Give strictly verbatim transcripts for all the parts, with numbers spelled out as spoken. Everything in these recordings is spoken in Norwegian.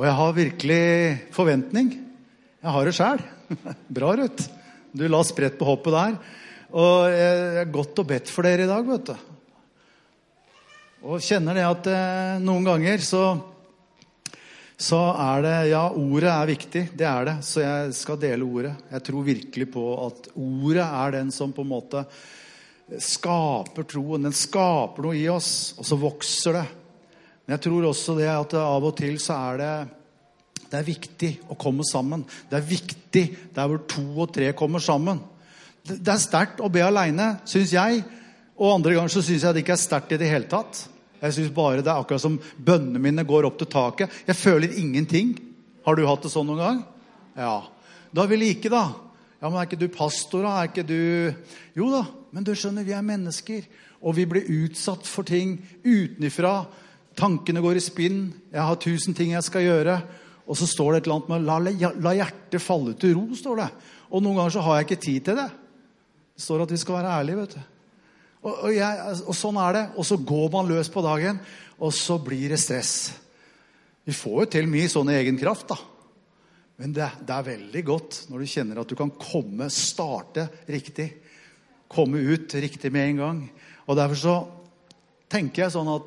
Og jeg har virkelig forventning. Jeg har det selv. Bra, Ruth. Du la spredt på hoppet der. Og jeg er godt og bedt for dere i dag, vet du. Og kjenner det at eh, noen ganger så, så er det, ja, ordet er viktig, det er det, så jeg skal dele ordet. Jeg tror virkelig på at ordet er den som på en måte skaper troen, den skaper noe i oss, og så vokser det. Men jeg tror også det at av og til så er det, det er viktig å komme sammen. Det er viktig der hvor to og tre kommer sammen. Det, det er sterkt å be alene, synes jeg, og andre ganger så synes jeg det ikke er sterkt i det hele tatt. Jeg synes bare det er akkurat som bønnene mine går opp til taket. Jeg føler ingenting. Har du hatt det sånn noen gang? Ja. Da vil jeg ikke da. Ja, men er ikke du pastor da? Er ikke du... Jo da, men du skjønner, vi er mennesker. Og vi blir utsatt for ting utenifra. Tankene går i spinn. Jeg har tusen ting jeg skal gjøre. Og så står det et eller annet med la, la hjertet falle til ro, står det. Og noen ganger så har jeg ikke tid til det. Det står at vi skal være ærlige, vet du. Og, og, jeg, og sånn er det. Og så går man løs på dagen, og så blir det stress. Vi får jo til mye sånn i egen kraft, da. Men det, det er veldig godt når du kjenner at du kan komme, starte riktig. Komme ut riktig med en gang. Og derfor så tenker jeg sånn at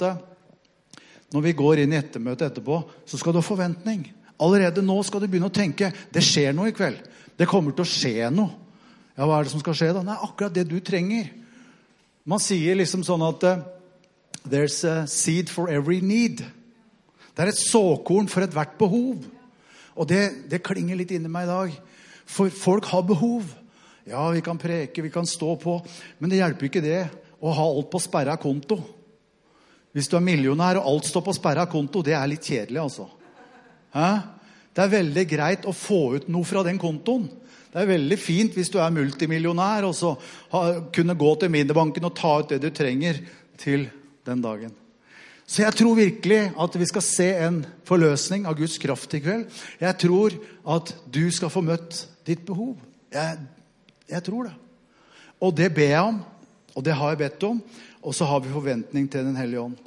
når vi går inn i ettermøtet etterpå, så skal du ha forventning. Allerede nå skal du begynne å tenke, det skjer noe i kveld. Det kommer til å skje noe. Ja, hva er det som skal skje da? Nei, akkurat det du trenger. Man sier liksom sånn at there's a seed for every need. Det er et såkorn for et hvert behov. Og det, det klinger litt inni meg i dag. For folk har behov. Ja, vi kan preke, vi kan stå på. Men det hjelper ikke det å ha alt på sperret konto. Hvis du er millionær og alt står på sperret konto, det er litt kjedelig altså. Hæ? Det er veldig greit å få ut noe fra den kontoen. Det er veldig fint hvis du er multimillionær og så ha, kunne gå til Minibanken og ta ut det du trenger til den dagen. Så jeg tror virkelig at vi skal se en forløsning av Guds kraft i kveld. Jeg tror at du skal få møtt ditt behov. Jeg, jeg tror det. Og det ber jeg om, og det har jeg bedt om, og så har vi forventning til den hellige ånd.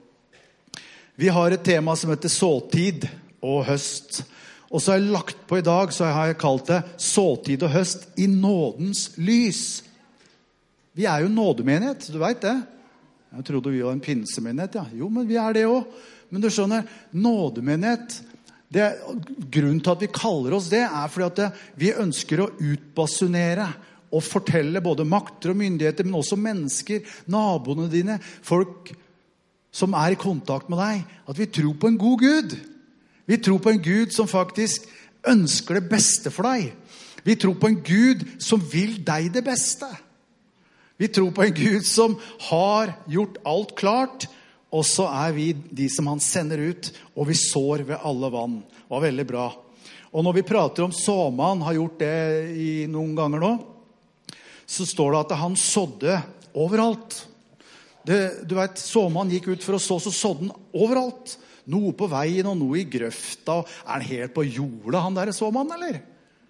Vi har et tema som heter såtid og høst. Og så har jeg lagt på i dag, så har jeg kalt det såtid og høst i nådens lys. Vi er jo nådemenighet, du vet det. Jeg trodde vi var en pinsemenighet, ja. Jo, men vi er det også. Men du skjønner, nådemenighet, det, grunnen til at vi kaller oss det, er fordi at det, vi ønsker å utbasunere og fortelle både makter og myndigheter, men også mennesker, naboene dine, folk som er i kontakt med deg, at vi tror på en god Gud. Vi tror på en Gud som faktisk ønsker det beste for deg. Vi tror på en Gud som vil deg det beste. Vi tror på en Gud som har gjort alt klart, og så er vi de som han sender ut, og vi sår ved alle vann. Det var veldig bra. Og når vi prater om såmann, har gjort det i noen ganger nå, så står det at han sådde overalt. Det, du vet, såmann gikk ut for å så, så sådde han overalt. Noe på veien og noe i grøfta. Er han helt på jorda, han der såmann, eller?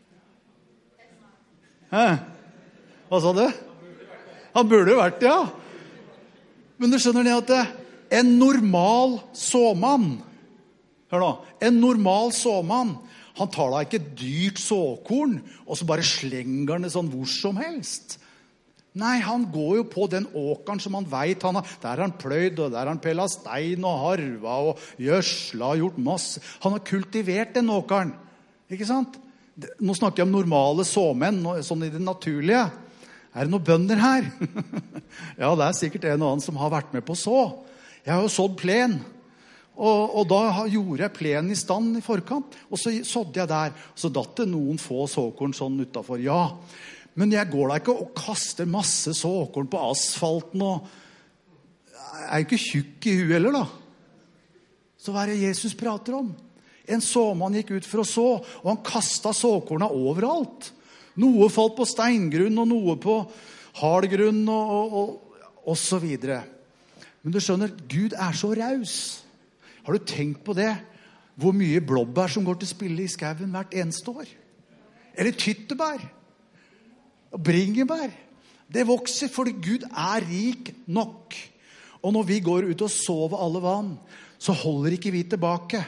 Hæ? Hva sa du? Han burde jo vært, ja. Men du skjønner det at det, en normal såmann, hør nå, en normal såmann, han tar da ikke dyrt såkorn, og så bare slenger han det sånn hvor som helst. Nei, han går jo på den åkeren som han vet. Han har, der har han pløyd, og der har han pellet stein og harva og gjødsla og gjort masse. Han har kultivert den åkeren. Ikke sant? Nå snakker jeg om normale såmenn, sånn i det naturlige. Er det noen bønder her? Ja, det er sikkert en og annen som har vært med på så. Jeg har jo sådd plen. Og, og da gjorde jeg plenen i stand i forkant. Og så sådde jeg der. Så datt det noen få såkorn sånn utenfor. Ja, men jeg går da ikke og kaster masse såkorn på asfalten, og jeg er jo ikke tjukk i huet heller da. Så hva er det Jesus prater om? En såmann gikk ut for å så, og han kastet såkorna overalt. Noe falt på steingrunn, og noe på hardgrunn, og, og, og, og så videre. Men du skjønner, Gud er så raus. Har du tenkt på det? Hvor mye blåbær som går til spille i skauen hvert eneste år? Eller tyttebær? Og bringebær. Det vokser fordi Gud er rik nok. Og når vi går ut og sover alle vann, så holder ikke vi tilbake.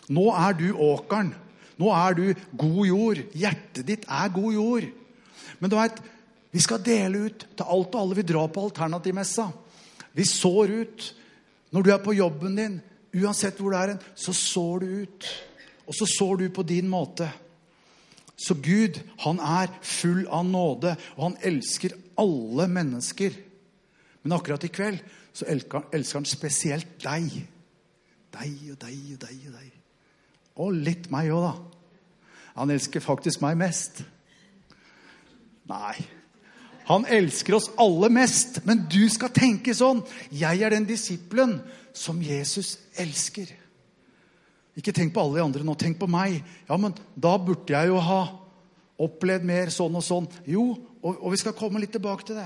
Nå er du åkeren. Nå er du god jord. Hjertet ditt er god jord. Men du vet, vi skal dele ut til alt og alle. Vi drar på alternativmessa. Vi sår ut. Når du er på jobben din, uansett hvor du er, så sår du ut. Og så sår du på din måte. Så Gud, han er full av nåde, og han elsker alle mennesker. Men akkurat i kveld, så elsker han spesielt deg. Deg og deg og deg og deg. Og litt meg også da. Han elsker faktisk meg mest. Nei. Han elsker oss alle mest. Men du skal tenke sånn. Jeg er den disippelen som Jesus elsker. Ikke tenk på alle de andre nå. Tenk på meg. Ja, men da burde jeg jo ha opplevd mer sånn og sånn. Jo, og, og vi skal komme litt tilbake til det.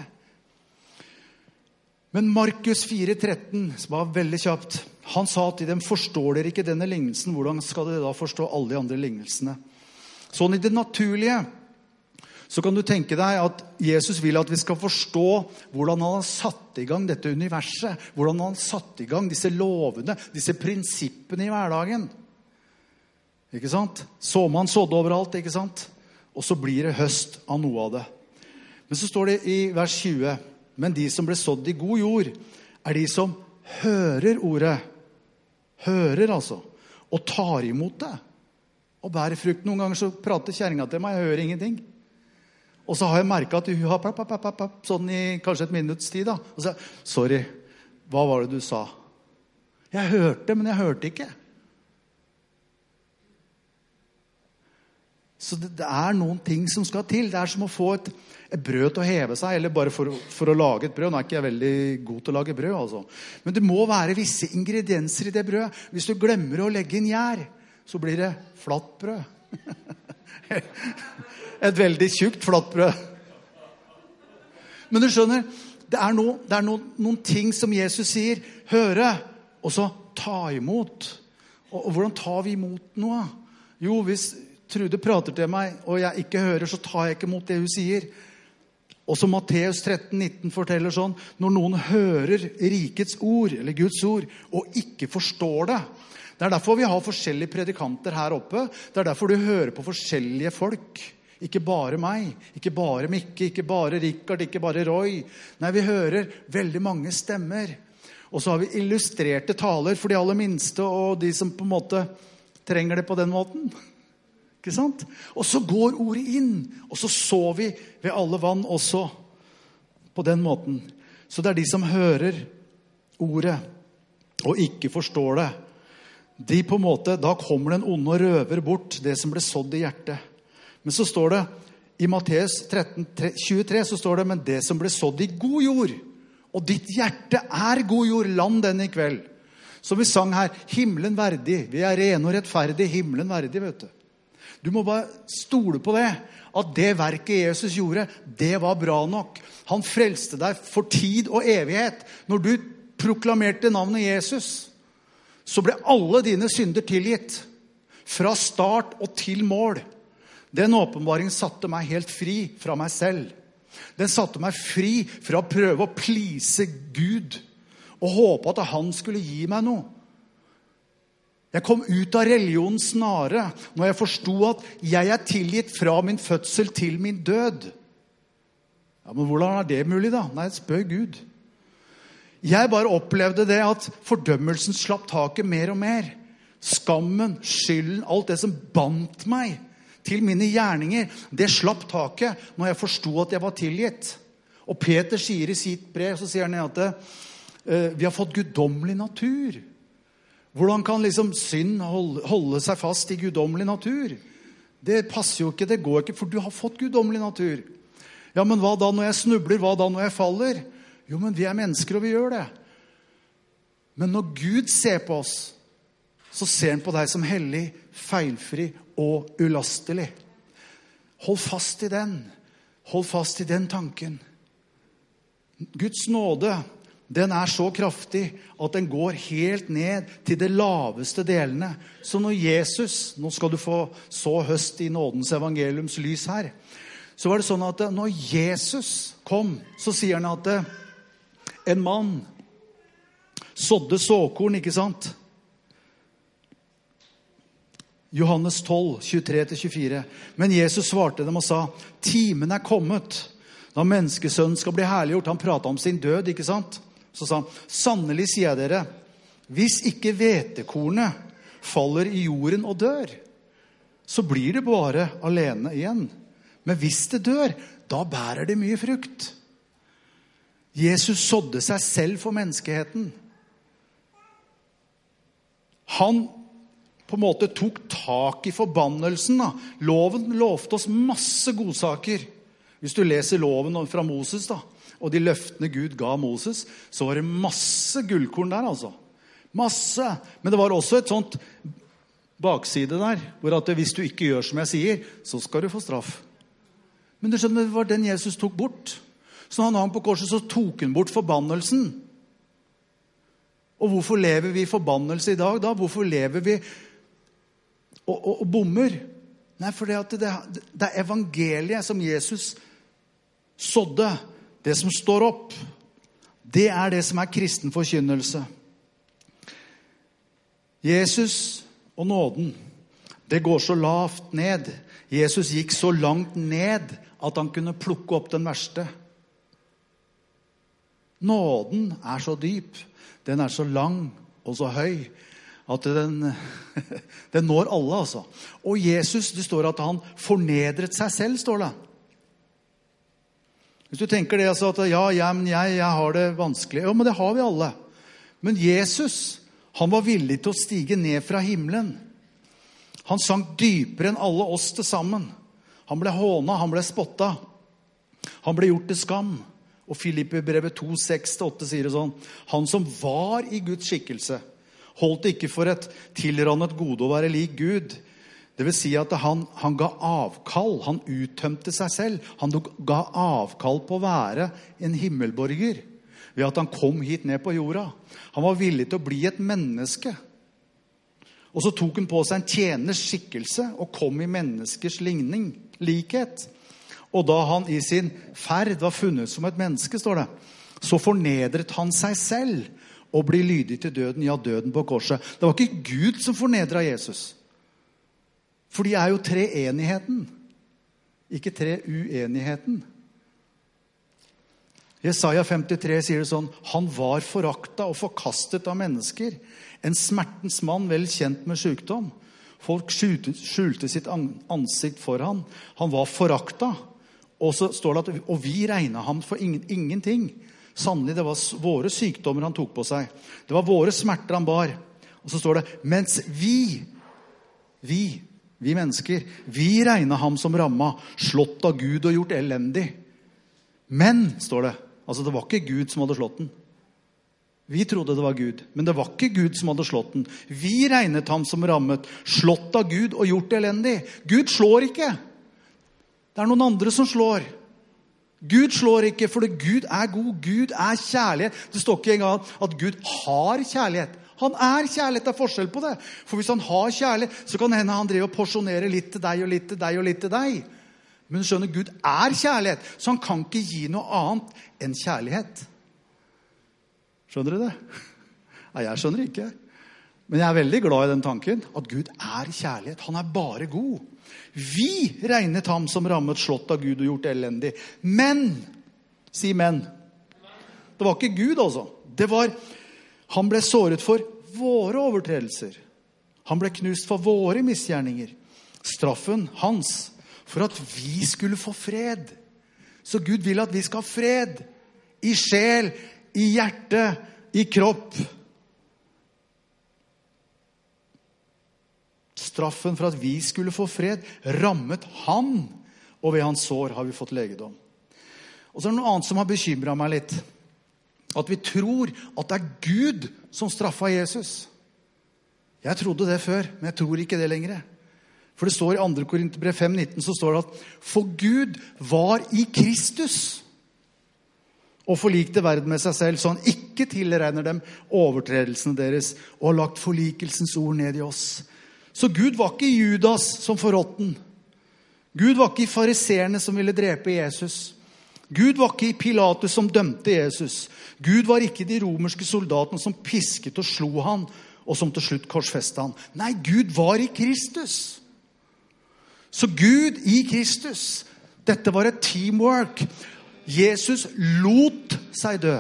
Men Markus fire tretten, som var veldig kjapt, han sa til dem, forstår dere ikke denne lignelsen, hvordan skal dere da forstå alle de andre lignelsene? Sånn i det naturlige, så kan du tenke deg at Jesus vil at vi skal forstå hvordan han har satt i gang dette universet, hvordan han har satt i gang disse lovene, disse prinsippene i hverdagen. Ikke sant? Så man sådde overalt, ikke sant? Og så blir det høst av noe av det. Men så står det i vers tjue, men de som ble sådd i god jord, er de som hører ordet, hører altså, og tar imot det, og bærer frukt. Noen ganger så prater kjerringa til meg, jeg hører ingenting. Og så har jeg merket at hun har papp, papp, papp, papp, sånn i kanskje et minutts tid da. Og så, sorry, hva var det du sa? Jeg hørte, men jeg hørte ikke. Så det, det er noen ting som skal til. Det er som å få et, et brød til å heve seg, eller bare for, for å lage et brød. Nå er ikke jeg veldig god til å lage brød, altså. Men det må være visse ingredienser i det brødet. Hvis du glemmer å legge inn gjær, så blir det flatt brød. Et veldig tjukt flatt brød. Men du skjønner, det er, no, det er no, noen ting som Jesus sier, høre, og så ta imot. Og, og hvordan tar vi imot noe? Jo, hvis Trude prater til meg, og jeg ikke hører, så tar jeg ikke imot det hun sier. Og som Matteus tretten nitten forteller sånn, når noen hører rikets ord, eller Guds ord, og ikke forstår det. Det er derfor vi har forskjellige predikanter her oppe. Det er derfor du hører på forskjellige folk. Ikke bare meg, ikke bare Mikke, ikke bare Rikard, ikke bare Roy. Nei, vi hører veldig mange stemmer. Og så har vi illustrerte taler for de aller minste, og de som på en måte trenger det på den måten. Ikke sant? Og så går ordet inn, og så så vi ved alle vann også på den måten. Så det er de som hører ordet og ikke forstår det. De på en måte, da kommer den onde og røver bort det som ble sådd i hjertet. Men så står det i Matteus tretten tjuetre, så står det, men det som ble sådd i god jord, og ditt hjerte er god jord, land denne i kveld. Så vi sang her, himmelen verdig, vi er rene og rettferdige, himmelen verdig, vet du. Du må bare stole på det, at det verket Jesus gjorde, det var bra nok. Han frelste deg for tid og evighet. Når du proklamerte navnet Jesus, så ble alle dine synder tilgitt. Fra start og til mål. Den åpenbaringen satte meg helt fri fra meg selv. Den satte meg fri fra å prøve å please Gud, og håpe at han skulle gi meg noe. Jeg kom ut av religionens snare når jeg forstod at jeg er tilgitt fra min fødsel til min død. Ja, men hvordan er det mulig da? Nei, spør Gud. Jeg bare opplevde det at fordømmelsen slapp taket mer og mer. Skammen, skylden, alt det som bandt meg til mine gjerninger, det slapp taket når jeg forstod at jeg var tilgitt. Og Peter sier i sitt brev, så sier han at uh, vi har fått guddommelig natur. Hvordan kan liksom synd holde, holde seg fast i guddommelig natur? Det passer jo ikke, det går ikke, for du har fått guddommelig natur. Ja, men hva da når jeg snubler? Hva da når jeg faller? Jo, men vi er mennesker, og vi gjør det. Men når Gud ser på oss, så ser han på deg som hellig, feilfri og ulastelig. Hold fast i den. Hold fast i den tanken. Guds nåde, den er så kraftig at den går helt ned til de laveste delene. Så når Jesus, nå skal du få så høst i nådens evangeliums lys her, så var det sånn at når Jesus kom, så sier han at en mann sådde såkorn, ikke sant? Johannes tolv, tjuetre til tjuefire. Men Jesus svarte dem og sa, timen er kommet, da menneskesønnen skal bli herliggjort. Han pratet om sin død, ikke sant? Så sa han, sannelig sier jeg dere, hvis ikke hvetekornet faller i jorden og dør, så blir det bare alene igjen. Men hvis det dør, da bærer det mye frukt. Jesus sådde seg selv for menneskeheten. Han på en måte tok tak i forbannelsen. Da. Loven lovte oss masse godsaker. Hvis du leser loven fra Moses da, og de løftene Gud ga Moses, så var det masse gullkorn der altså. Masse. Men det var også et sånt bakside der, hvor at hvis du ikke gjør som jeg sier, så skal du få straff. Men du skjønner, det var den Jesus tok bort. Så når han hang på korset, så tok han bort forbannelsen. Og hvorfor lever vi i forbannelse i dag da? Hvorfor lever vi og, og, og bommer? Nei, for det, det, det er evangeliet som Jesus sådde. Det som står opp, det er det som er kristen forkynnelse. Jesus og nåden, det går så lavt ned. Jesus gikk så langt ned at han kunne plukke opp den verste. Nåden er så dyp, den er så lang og så høy, at den, den når alle altså. Og Jesus, det står at han fornedret seg selv, står det. Hvis du tenker det, altså, at ja, jeg, jeg, jeg har det vanskelig. Ja, men det har vi alle. Men Jesus, han var villig til å stige ned fra himmelen. Han sank dypere enn alle oss til sammen. Han ble hånet, han ble spottet. Han ble gjort til skam. Og Filippibrevet to, seks til åtte sier det sånn. Han som var i Guds skikkelse, holdt ikke for et tilrannet gode å være lik Gud. Det vil si at han, han ga avkall, han uttømte seg selv. Han ga avkall på å være en himmelborger ved at han kom hit ned på jorda. Han var villig til å bli et menneske. Og så tok han på seg en tjeners skikkelse og kom i menneskers ligning, likhet. Og da han i sin ferd var funnet som et menneske, står det, så fornedret han seg selv og ble lydig til døden, ja, døden på korset. Det var ikke Gud som fornedret Jesus. For de er jo treenigheten, ikke treuenigheten. Jesaja femtitre sier det sånn, han var foraktet og forkastet av mennesker, en smertens mann vel kjent med sykdom. Folk skjulte, skjulte sitt ansikt for han. Han var foraktet. Og så står det at, og vi regnet ham for ingen, ingenting. Sannelig, det var våre sykdommer han tok på seg. Det var våre smerter han bar. Og så står det, mens vi, vi, vi mennesker, vi regnet ham som rammet, slått av Gud og gjort elendig. Men, står det, altså det var ikke Gud som hadde slått den. Vi trodde det var Gud, men det var ikke Gud som hadde slått den. Vi regnet ham som rammet, slått av Gud og gjort elendig. Gud slår ikke. Det er noen andre som slår. Gud slår ikke, for Gud er god. Gud er kjærlighet. Det står ikke engang at Gud har kjærlighet. Han er kjærlighet, det er forskjell på det. For hvis han har kjærlighet, så kan hende han drive og porsjonere litt til deg og litt til deg og litt til deg. Men skjønner, Gud er kjærlighet, så han kan ikke gi noe annet enn kjærlighet. Skjønner du det? Nei, jeg skjønner ikke. Men jeg er veldig glad i den tanken, at Gud er kjærlighet. Han er bare god. Vi regnet ham som rammet, slått av Gud og gjort elendig. Men, si men, det var ikke Gud altså. Det var, han ble såret for våre overtredelser. Han ble knust for våre misgjerninger. Straffen hans, for at vi skulle få fred. Så Gud vil at vi skal ha fred i sjel, i hjerte, i kropp. Straffen for at vi skulle få fred rammet han, og ved hans sår har vi fått legedom. Og så er det noe annet som har bekymret meg litt. At vi tror at det er Gud som straffet Jesus. Jeg trodde det før, men jeg tror ikke det lenger. For det står i andre Korinterbrev fem nitten, så står det at for Gud var i Kristus og forlikte verden med seg selv, så han ikke tilregner dem overtredelsene deres og har lagt forlikelsens ord ned i oss. Så Gud var ikke Judas som forrådte den. Gud var ikke i fariserene som ville drepe Jesus. Gud var ikke i Pilatus som dømte Jesus. Gud var ikke de romerske soldatene som pisket og slo han og som til slutt korsfestet han. Nei, Gud var i Kristus. Så Gud i Kristus, dette var et teamwork. Jesus lot seg dø.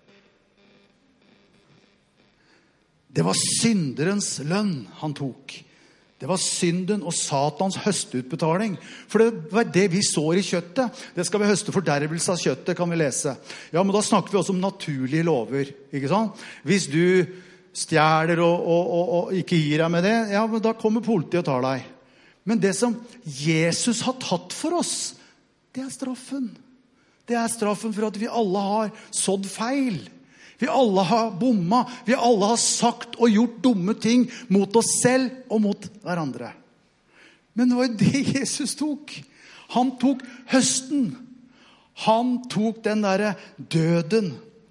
Det var synderens lønn han tok. Det var synden og Satans høstutbetaling. For det var det vi sår i kjøttet. Det skal vi høste fordervelse av kjøttet, kan vi lese. Ja, men da snakker vi også om naturlige lover, ikke sant? Hvis du stjeler og, og, og, og ikke gir deg med det, ja, men da kommer politiet og tar deg. Men det som Jesus har tatt for oss, det er straffen. Det er straffen for at vi alle har sådd feil. Vi alle har bomma. Vi alle har sagt og gjort dumme ting mot oss selv og mot hverandre. Men det var jo det Jesus tok. Han tok høsten. Han tok den der døden.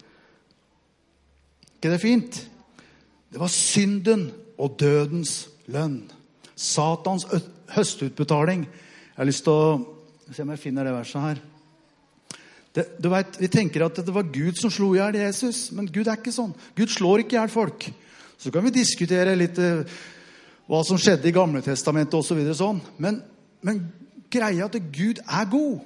Ikke det fint? Det var synden og dødens lønn. Satans høstutbetaling. Jeg har lyst til å se om jeg finner det verset her. Det, du vet, vi tenker at det var Gud som slo ihjel Jesus, men Gud er ikke sånn. Gud slår ikke ihjel folk. Så kan vi diskutere litt eh, hva som skjedde i Gamle Testamentet og så videre sånn. Men, men greia at Gud er god.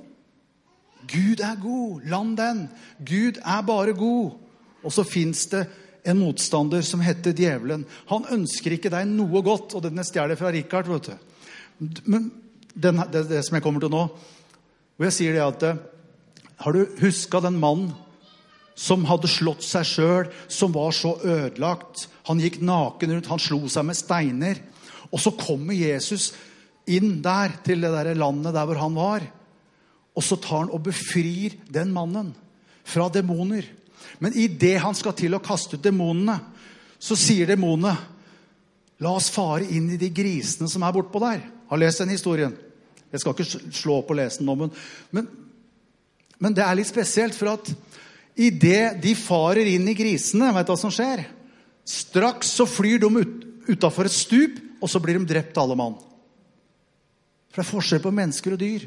Gud er god. Land den. Gud er bare god. Og så finnes det en motstander som heter djevelen. Han ønsker ikke deg noe godt, og den stjeler fra Richard, vet du. Men den, det, det som jeg kommer til nå, hvor jeg sier det at har du husket den mannen som hadde slått seg selv, som var så ødelagt? Han gikk naken rundt, han slo seg med steiner. Og så kommer Jesus inn der, til det der landet der hvor han var. Og så tar han og befrir den mannen fra demoner. Men i det han skal til å kaste ut demonene, så sier demonene, la oss fare inn i de grisene som er bortpå der. Har lest den historien. Jeg skal ikke slå opp og lese den om den. Men Men det er litt spesielt, for at i det de farer inn i grisene, vet du hva som skjer? Straks så flyr de ut, utenfor et stup, og så blir de drept alle mann. For det er forskjell på mennesker og dyr.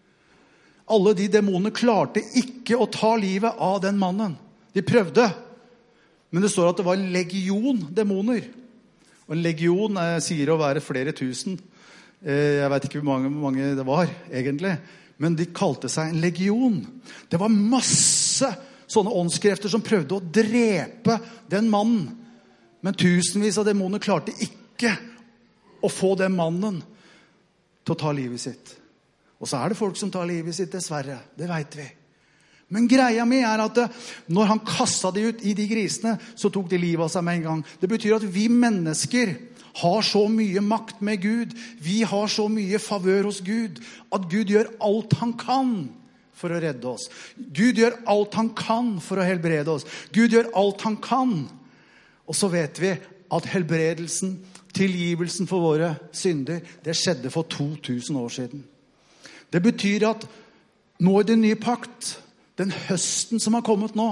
Alle de demonene klarte ikke å ta livet av den mannen. De prøvde. Men det står at det var en legion demoner. Og en legion eh, sier å være flere tusen. Eh, jeg vet ikke hvor mange, hvor mange det var, egentlig. Men de kalte seg en legion. Det var masse sånne åndskrefter som prøvde å drepe den mannen. Men tusenvis av demoner klarte ikke å få den mannen til å ta livet sitt. Og så er det folk som tar livet sitt, dessverre. Det vet vi. Men greia mi er at når han kastet de ut i de grisene, så tok de livet av seg med en gang. Det betyr at vi mennesker har så mye makt med Gud. Vi har så mye favør hos Gud, at Gud gjør alt han kan for å redde oss. Gud gjør alt han kan for å helbrede oss. Gud gjør alt han kan. Og så vet vi at helbredelsen, tilgivelsen for våre synder, det skjedde for to tusen år siden. Det betyr at nå i den nye pakt, den høsten som har kommet nå,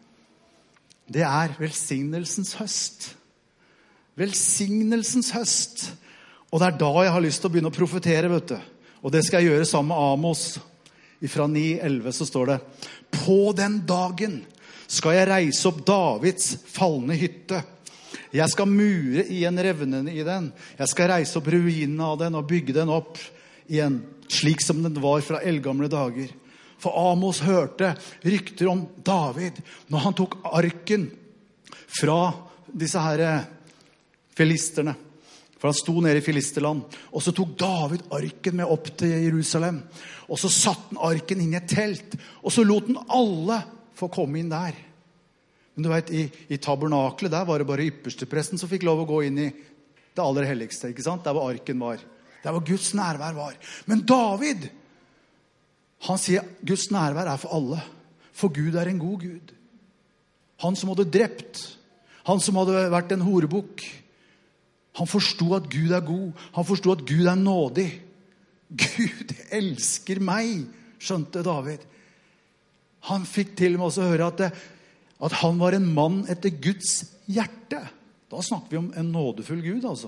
det er velsignelsens høst. Velsignelsens høst. Og det er da jeg har lyst til å begynne å profetere, vet du. Og det skal jeg gjøre sammen med Amos. Fra ni elleve så står det, på den dagen skal jeg reise opp Davids falne hytte. Jeg skal mure igjen revnene i den. Jeg skal reise opp ruinene av den og bygge den opp igjen, slik som den var fra eldgamle dager. For Amos hørte rykter om David når han tok arken fra disse her filisterne. For han sto nede i filisterland. Og så tok David arken med opp til Jerusalem. Og så satt han arken inn i et telt. Og så lot han alle få komme inn der. Men du vet, i, i tabernaklet der var det bare ypperstepresten som fikk lov å gå inn i det aller helligste, ikke sant? Der hvor arken var. Der hvor Guds nærvær var. Men David, han sier Guds nærvær er for alle. For Gud er en god Gud. Han som hadde drept. Han som hadde vært en horebukk. Han forstod at Gud er god. Han forstod at Gud er nådig. Gud elsker meg, skjønte David. Han fikk til og med også høre at, det, at han var en mann etter Guds hjerte. Da snakker vi om en nådefull Gud, altså.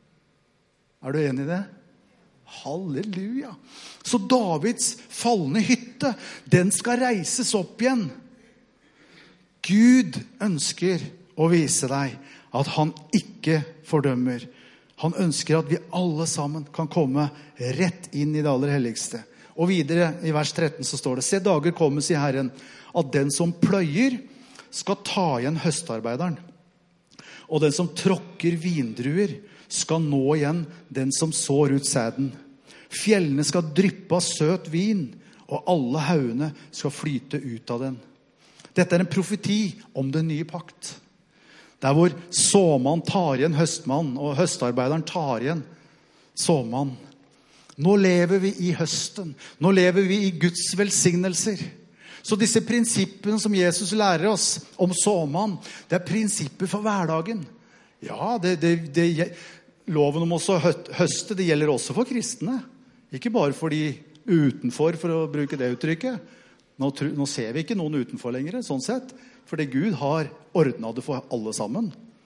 Er du enig i det? Halleluja. Så Davids falne hytte, den skal reises opp igjen. Gud ønsker å vise deg at han ikke fordømmer. Han ønsker at vi alle sammen kan komme rett inn i det aller helligste. Og videre i vers tretten så står det: Se, dager kommer, sier Herren, at den som pløyer skal ta igjen høstarbeideren. Og den som tråkker vindruer skal nå igjen den som sår ut sæden. Fjellene skal dryppe av søt vin, og alle haugene skal flyte ut av den. Dette er en profeti om den nye pakt. Der hvor såmann tar igjen høstmann, og høstarbeideren tar igjen såmann. Nå lever vi i høsten. Nå lever vi i Guds velsignelser. Så disse prinsippene som Jesus lærer oss om såmann, det er prinsipper for hverdagen. Ja, det, det, det, loven om å høste, det gjelder også for kristne. Ikke bare for de utenfor, for å bruke det uttrykket. Nå, nå ser vi ikke noen utenfor lenger, sånn sett. Fordi Gud har ordnet det for alle sammen.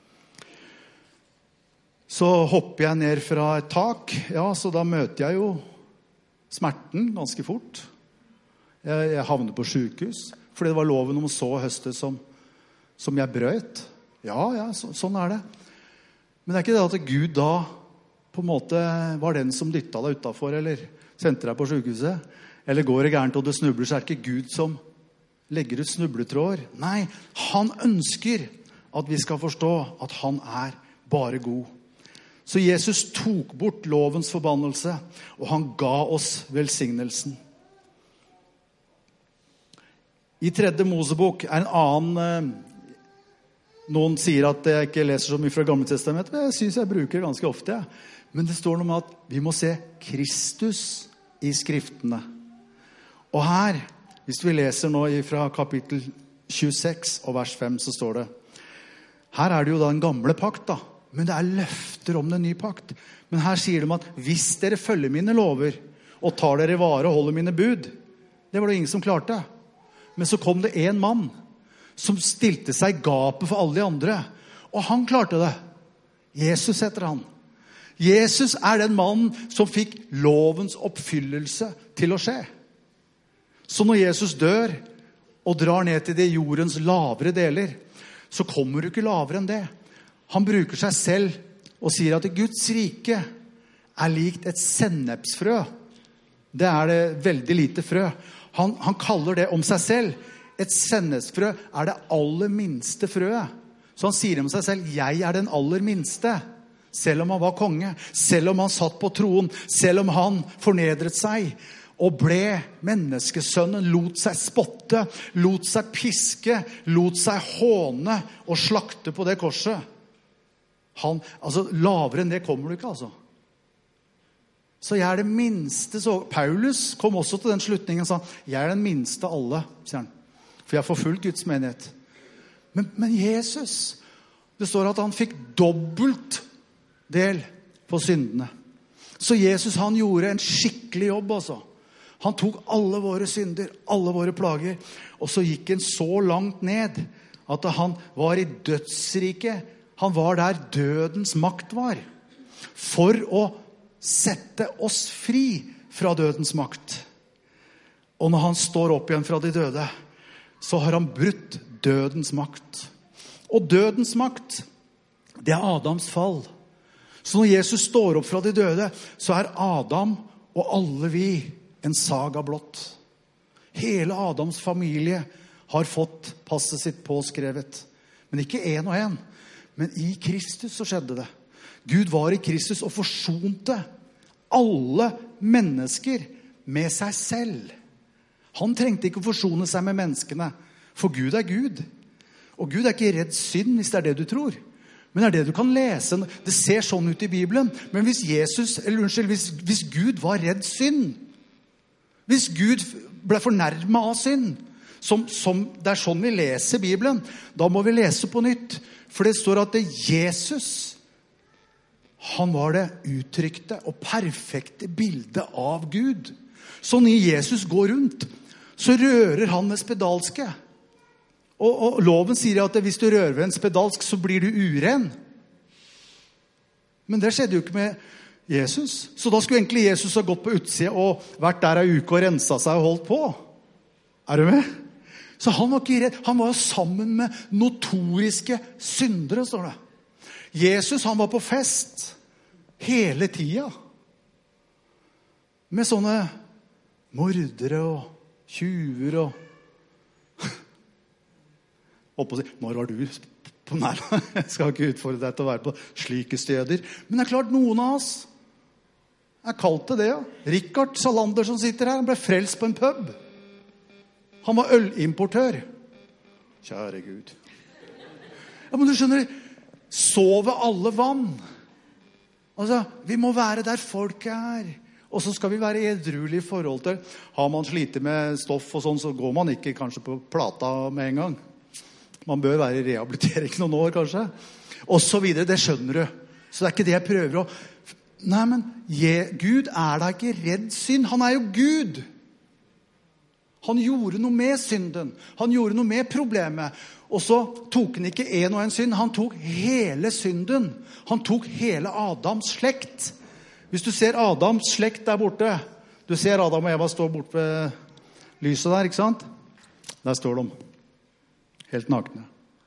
Så hopper jeg ned fra et tak. Ja, så da møter jeg jo smerten ganske fort. Jeg, jeg havner på sykehus. Fordi det var loven om å så og høste som, som jeg brøt. Ja, ja, så, sånn er det. Men det er ikke det at Gud da på en måte var den som dyttet deg utenfor, eller sendte deg på sykehuset. Eller går det gærent og du snubler, så er det ikke Gud som legger ut snubletråder. Nei, han ønsker at vi skal forstå at han er bare god. Så Jesus tok bort lovens forbannelse, og han ga oss velsignelsen. I tredje Mosebok er en annen, noen sier at jeg ikke leser så mye fra Gamle Testamentet, men jeg synes jeg bruker det ganske ofte. Men det står noe om at vi må se Kristus i skriftene. Og her, hvis vi leser nå fra kapittel tjueseks og vers fem, så står det: her er det jo da en gamle pakt da, men det er løfter om den nye pakt. Men her sier de at hvis dere følger mine lover, og tar dere vare og holder mine bud, det var det ingen som klarte. Men så kom det en mann, som stilte seg i gapet for alle de andre, og han klarte det. Jesus heter han. Jesus er den mannen som fikk lovens oppfyllelse til å skje. Så når Jesus dør og drar ned til de jordens lavere deler, så kommer du ikke lavere enn det. Han bruker seg selv og sier at Guds rike er likt et sennepsfrø. Det er det veldig lite frø. Han, han kaller det om seg selv. Et sennepsfrø er det aller minste frøet. Så han sier om seg selv: jeg er den aller minste. Selv om han var konge, selv om han satt på troen, selv om han fornedret seg og ble menneskesønnen, lot seg spotte, lot seg piske, lot seg håne og slakte på det korset. Han, altså lavere enn det kommer du ikke, altså. Så jeg er det minste. Så Paulus kom også til den slutningen og sa: jeg er den minste av alle, sier han. For jeg har forfulgt Guds menighet. Men, men Jesus, det står at han fikk dobbelt del på syndene. Så Jesus, han gjorde en skikkelig jobb, altså. Han tok alle våre synder, alle våre plager, og så gikk han så langt ned at han var i dødsriket. Han var der dødens makt var, for å sette oss fri fra dødens makt. Og når han står opp igjen fra de døde, så har han brutt dødens makt. Og dødens makt, det er Adams fall. Så når Jesus står opp fra de døde, så er Adam og alle vi en saga blott. Hele Adams familie har fått passet sitt påskrevet. Men ikke en og en. Men i Kristus så skjedde det. Gud var i Kristus og forsonte alle mennesker med seg selv. Han trengte ikke å forsone seg med menneskene, for Gud er Gud. Og Gud er ikke redd synd, hvis det er det du tror. Men det er det du kan lese. Det ser sånn ut i Bibelen. Men hvis Jesus, eller unnskyld, hvis, hvis Gud var redd synd, hvis Gud ble fornærmet av synd, som, som det er sånn vi leser Bibelen, da må vi lese på nytt. For det står at det Jesus, han var det uttrykte og perfekte bildet av Gud. Så når Jesus går rundt, så rører han det spedalske. Og, og loven sier at hvis du rører ved en spedalsk, så blir du uren. Men det skjedde jo ikke med Jesus. Så da skulle egentlig Jesus ha gått på utsida og vært der en uke og renset seg og holdt på. Er du med? Så han var ikke redd. Han var jo sammen med notoriske syndere, står det. Jesus, han var på fest hele tida. Med sånne mordere og tjuver og... Oppå å si, når var du på nær? Jeg skal ikke utfordre deg til å være på slike steder. Men det er klart, noen av oss er kalt til det, ja. Rikard Salander som sitter her, han ble frelst på en pub. Han var ølimportør. Kjære Gud. Ja, men du skjønner, sove alle vann. Altså, vi må være der folk er. Og så skal vi være edruelige i forhold til. Har man slitt med stoff og sånn, så går man ikke kanskje på plata med en gang. Man bør være i rehabilitering noen år, kanskje. Og så videre, det skjønner du. Så det er ikke det jeg prøver å... Nei, men je, Gud er da ikke redd synd. Han er jo Gud. Han gjorde noe med synden. Han gjorde noe med problemet. Og så tok han ikke en og en synd. Han tok hele synden. Han tok hele Adams slekt. Hvis du ser Adams slekt der borte, du ser Adam og Eva stå bort ved lyset der, ikke sant? Der står de. Helt nakne.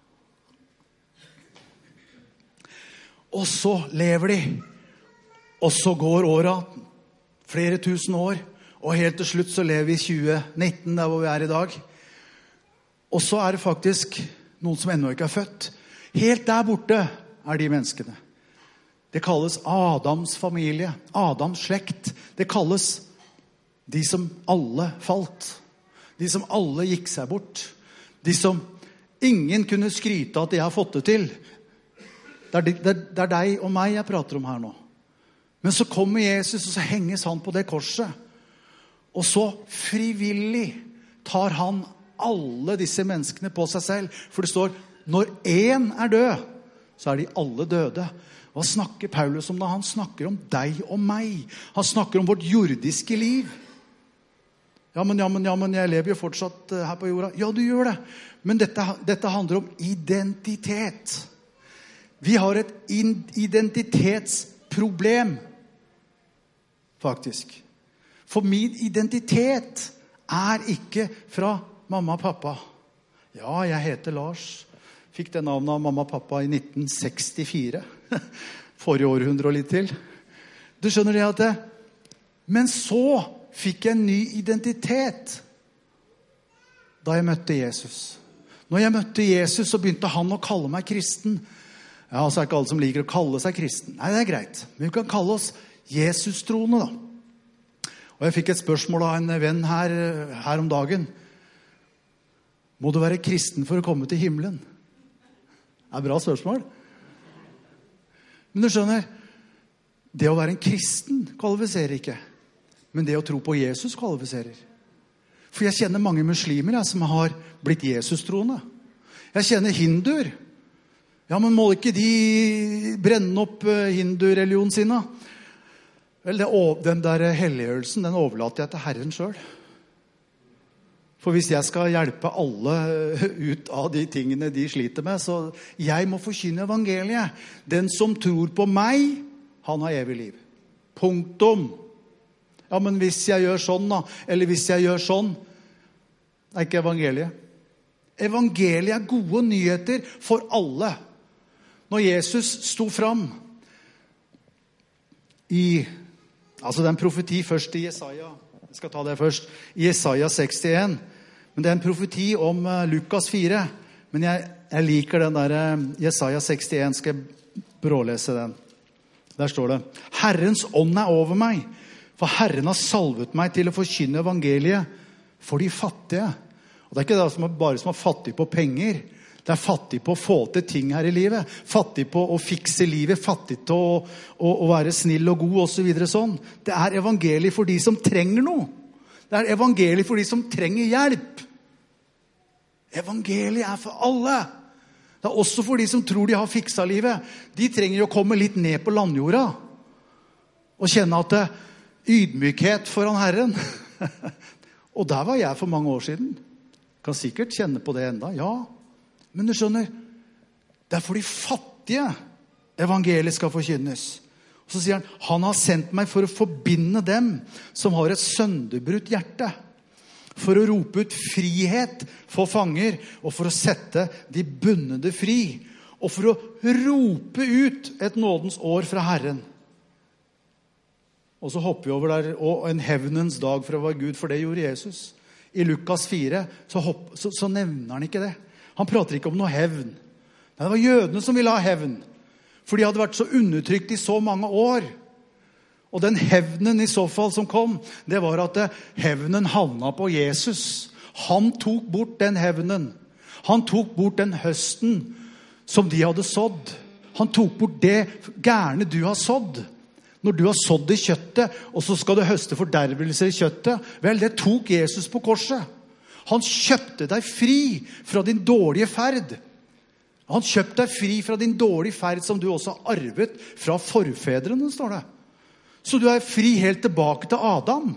Og så lever de. Og så går året, flere tusen år, og helt til slutt så lever vi i tjue nitten, der hvor vi er i dag. Og så er det faktisk noen som ennå ikke er født. Helt der borte er de menneskene. Det kalles Adams familie, Adams slekt. Det kalles de som alle falt. De som alle gikk seg bort. De som ingen kunne skryte at de har fått det til. Det er, det, det er deg og meg jeg prater om her nå. Men så kommer Jesus, og så henges han på det korset. Og så frivillig tar han alle disse menneskene på seg selv. For det står, når en er død, så er de alle døde. Hva snakker Paulus om da? Han snakker om deg og meg. Han snakker om vårt jordiske liv. Ja, men, ja, men, ja, men jeg lever jo fortsatt her på jorda. Ja, du gjør det. Men dette, dette handler om identitet. Vi har et identitetsproblem, faktisk. For min identitet er ikke fra mamma og pappa. Ja, jeg heter Lars. Fikk det navnet av mamma og pappa i nitten sekstifire. Forrige århundre og litt til. Du skjønner det at det? Men så fikk jeg en ny identitet da jeg møtte Jesus. Når jeg møtte Jesus, så begynte han å kalle meg kristen. Ja, så er ikke alle som liker å kalle seg kristen. Nei, det er greit. Men vi kan kalle oss Jesus-troende da. Og jeg fikk et spørsmål av en venn her, her om dagen. Må du være kristen for å komme til himmelen? Det er et bra spørsmål. Men du skjønner, det å være en kristen kvalifiserer ikke. Men det å tro på Jesus kvalifiserer. For jeg kjenner mange muslimer jeg, som har blitt Jesus-troende. Jeg kjenner hinduer. Ja, men må ikke de brenne opp hindu-religionen sin da? Vel, det, den der helliggjørelsen, den overlater jeg til Herren selv. For hvis jeg skal hjelpe alle ut av de tingene de sliter med, så jeg må forkynne evangeliet. Den som tror på meg, han har evig liv. Punktum. Ja, men hvis jeg gjør sånn da, eller hvis jeg gjør sånn, det er ikke evangeliet. Evangeliet er gode nyheter for alle. Når Jesus sto fram i, altså den profeti først i Jesaja, jeg skal ta det først, i Jesaja sekstien, men det er en profeti om uh, Lukas fire, men jeg, jeg liker den der uh, Jesaja sekstien, skal jeg brålese den. Der står det, Herrens ånd er over meg, for Herren har salvet meg til å forkynne evangeliet for de fattige. Og det er ikke det som er bare som er fattig på penger, det er fattig på å få til ting her i livet. Fattig på å fikse livet. Fattig til å, å, å være snill og god og så videre sånn. Det er evangeliet for de som trenger noe. Det er evangeliet for de som trenger hjelp. Evangeliet er for alle. Det er også for de som tror de har fiksa livet. De trenger jo å komme litt ned på landjorda. Og kjenne at det er ydmykhet foran Herren. Og der var jeg for mange år siden. Kan sikkert kjenne på det enda, ja. Men du skjønner, det er for de fattige evangeliet skal forkynnes. Og så sier han, han har sendt meg for å forbinde dem som har et sønderbrutt hjerte. for å rope ut frihet for fanger, og for å sette de bundne fri, og for å rope ut et nådens år fra Herren. Og så hopper vi over der, og en hevnens dag for å være Gud, for det gjorde Jesus. I Lukas fire så, hopp, så, så nevner han ikke det. Han prater ikke om noe hevn. Nei, det var jødene som ville ha hevn, for de hadde vært så undertrykt i så mange år. Og den hevnen i så fall som kom, det var at hevnen havna på Jesus. Han tok bort den hevnen. Han tok bort den høsten som de hadde sådd. Han tok bort det gærne du har sådd. Når du har sådd i kjøttet, og så skal du høste fordervelser i kjøttet, vel, det tok Jesus på korset. Han kjøpte deg fri fra din dårlige ferd. Han kjøpte deg fri fra din dårlige ferd, som du også har arvet fra forfedrene, står det. Så du er fri helt tilbake til Adam.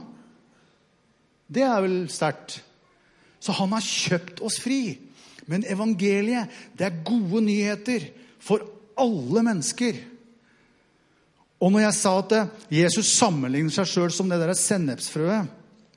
Det er vel sterkt. Så han har kjøpt oss fri. Men evangeliet, det er gode nyheter for alle mennesker. Og når jeg sa at Jesus sammenligner seg selv som det der sennepsfrøet,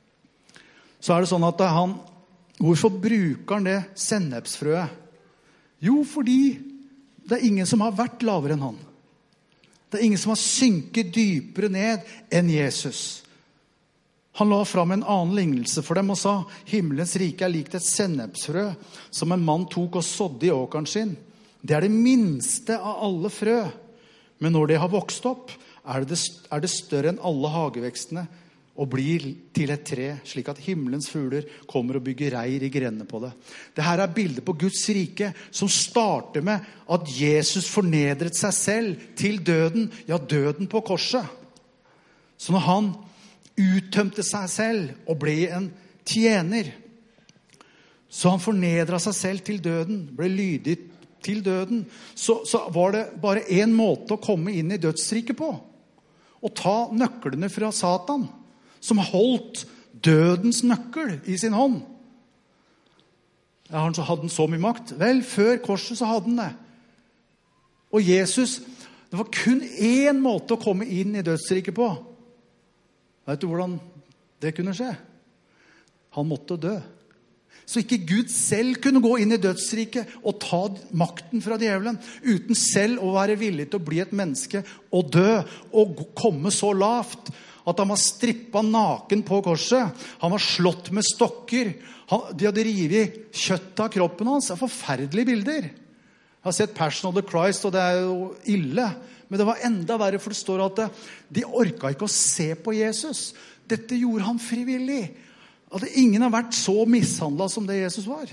så er det sånn at han, hvorfor bruker han det sennepsfrøet? Jo, fordi det er ingen som har vært lavere enn han. Det er ingen som har synket dypere ned enn Jesus. Han la fram en annen lignelse for dem og sa, himmelens rike er likt et sennepsfrø som en mann tok og sådde i åkeren sin. Det er det minste av alle frø. Men når det har vokst opp, er det, er det større enn alle hagevekstene og blir til et tre, slik at himmelens fugler kommer og bygger reir i grenene på det. Dette er bildet på Guds rike, som starter med at Jesus fornedret seg selv til døden, ja, døden på korset. Så når han uttømte seg selv og ble en tjener, så han fornedret seg selv til døden, ble lydig til døden, så, så var det bare en måte å komme inn i dødsriket på. Å ta nøklene fra Satan, som holdt dødens nøkkel i sin hånd. Ja, han så hadde han så mye makt. Vel, før korset så hadde han det. Og Jesus, det var kun en måte å komme inn i dødsriket på. Vet du hvordan det kunne skje? Han måtte dø. Så ikke Gud selv kunne gå inn i dødsriket og ta makten fra djevelen, uten selv å være villig til å bli et menneske og dø, og komme så lavt at han var strippet naken på korset. Han var slått med stokker. Han, de hadde rivet kjøttet av kroppen hans. Det er forferdelige bilder. Jeg har sett Passion of the Christ, og det er jo ille. Men det var enda verre, for det står at de orket ikke å se på Jesus. Dette gjorde han frivillig. At ingen har vært så mishandlet som det Jesus var.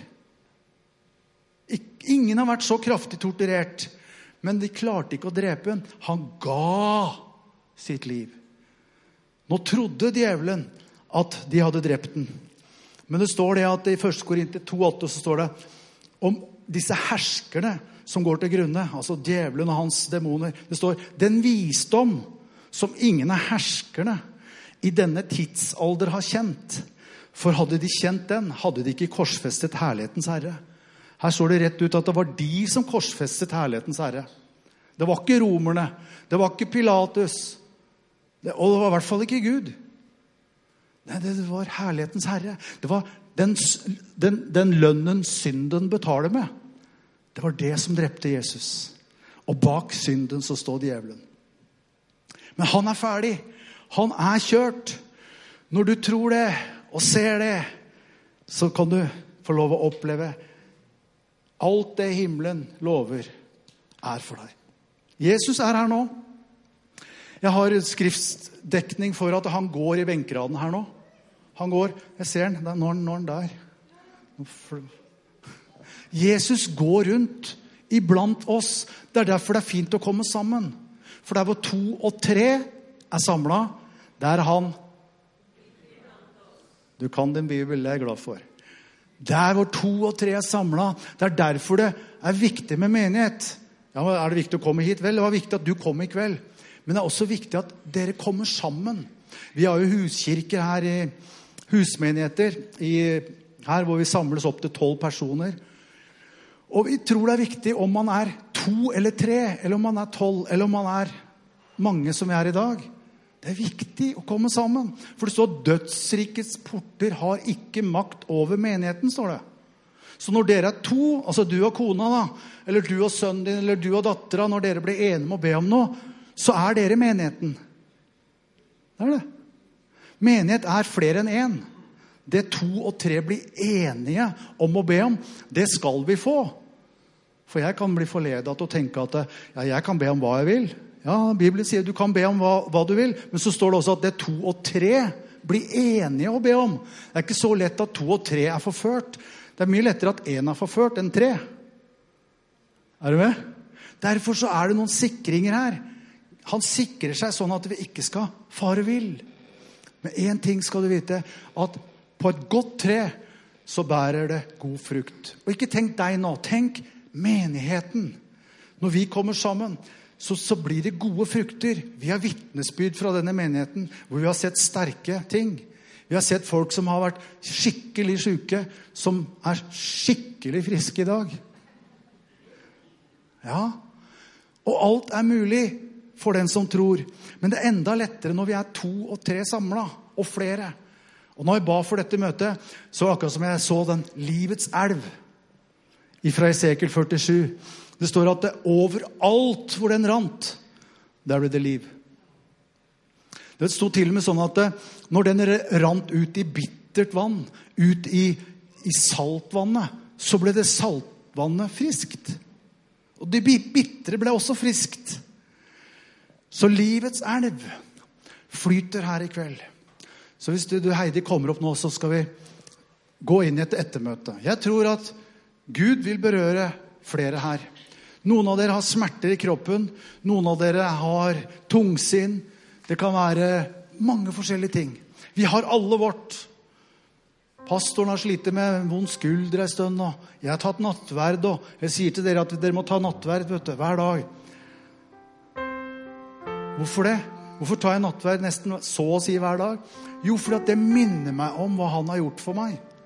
Ingen har vært så kraftig torturert. Men de klarte ikke å drepe ham. Han ga sitt liv. Nå trodde djevelen at de hadde drept den. Men det står det at i første Korinter to åtte så står det om disse herskerne som går til grunne, altså djevelen og hans demoner. Det står, den visdom som ingen av herskerne i denne tidsalder har kjent. For hadde de kjent den, hadde de ikke korsfestet herlighetens herre. Her står det rett ut at det var de som korsfestet herlighetens herre. Det var ikke romerne, det var ikke Pilatus, det, og det var i hvert fall ikke Gud. Nei, det var herlighetens herre. Det var den, den, den lønnen synden betaler med. Det var det som drepte Jesus. Og bak synden så står djevelen. Men han er ferdig. Han er kjørt. Når du tror det og ser det, så kan du få lov å oppleve alt det himmelen lover er for deg. Jesus er her nå. Jeg har skriftdekning for at han går i benkeraden her nå. Han går, jeg ser han, nå er han der. Jesus går rundt iblant oss. Det er derfor det er fint å komme sammen. For der hvor to og tre er samlet, der er han. Du kan din bibel, det er jeg glad for. Der hvor to og tre er samlet, det er derfor det er viktig med menighet. Ja, er det viktig å komme hit? Vel, det var viktig at du kom i kveld. Men det er også viktig at dere kommer sammen. Vi har jo huskirker her i husmenigheter, i, her hvor vi samles opp til tolv personer. Og vi tror det er viktig om man er to eller tre, eller om man er tolv, eller om man er mange som vi er i dag. Det er viktig å komme sammen. For det står dødsrikets porter har ikke makt over menigheten, står det. Så når dere er to, altså du og kona da, eller du og sønnen din, eller du og datteren, når dere blir enige om å be om noe, så er dere menigheten. Det er det. Menighet er flere enn en. Det to og tre blir enige om å be om, det skal vi få. For jeg kan bli forledet til å tenke at ja, jeg kan be om hva jeg vil. Ja, Bibelen sier du kan be om hva, hva du vil, men så står det også at det to og tre blir enige å be om. Det er ikke så lett at to og tre er forført. Det er mye lettere at en er forført enn tre. Er du med? Derfor så er det noen sikringer her. Han sikrer seg sånn at vi ikke skal fare vill. Men en ting skal du vite, at på et godt tre så bærer det god frukt. Og ikke tenk deg nå, tenk menigheten. Når vi kommer sammen, så, så blir det gode frukter. Vi har vittnesbyrd fra denne menigheten, hvor vi har sett sterke ting. Vi har sett folk som har vært skikkelig syke, som er skikkelig friske i dag. Ja, og alt er mulig for den som tror. Men det er enda lettere når vi er to og tre samlet, og flere. Og når jeg ba for dette møtet, så akkurat som jeg så den livets elv fra Esekiel førtisju. Det står at det overalt hvor den rant, der ble det liv. Det stod til og med sånn at når den rant ut i bittert vann, ut i, i saltvannet, så ble det saltvannet friskt. Og det bittre ble også friskt. Så livets elv flyter her i kveld. Så hvis du, du Heidi kommer opp nå, så skal vi gå inn i et ettermøte. Jeg tror at Gud vil berøre flere her. Noen av dere har smerter i kroppen. Noen av dere har tungsinn. Det kan være mange forskjellige ting. Vi har alle vårt. Pastoren har slitt med vond skulder en stund, og jeg har tatt nattverd, og jeg sier til dere at dere må ta nattverd, vet du, hver dag. Hvorfor det? Hvorfor tar jeg nattverd nesten så å si hver dag? Jo, fordi at det minner meg om hva han har gjort for meg.